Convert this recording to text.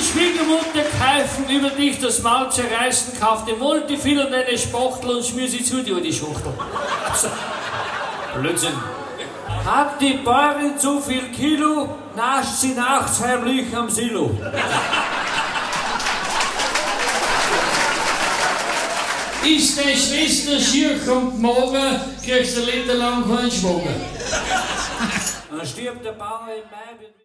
Schwiegermutter kaufen, über dich das Maul zerreißen, kauft den Multifil und eine Spachtel und schmier sie zu dir die Schachtel. So. Blödsinn. Hat die Bäuerin zu viel Kilo, nascht sie nachts heimlich am Silo. Ist deine Schwester schier und mager, kriegst du ein Liter lang keinen Schwager. Dann stirbt der Bauer im Mai.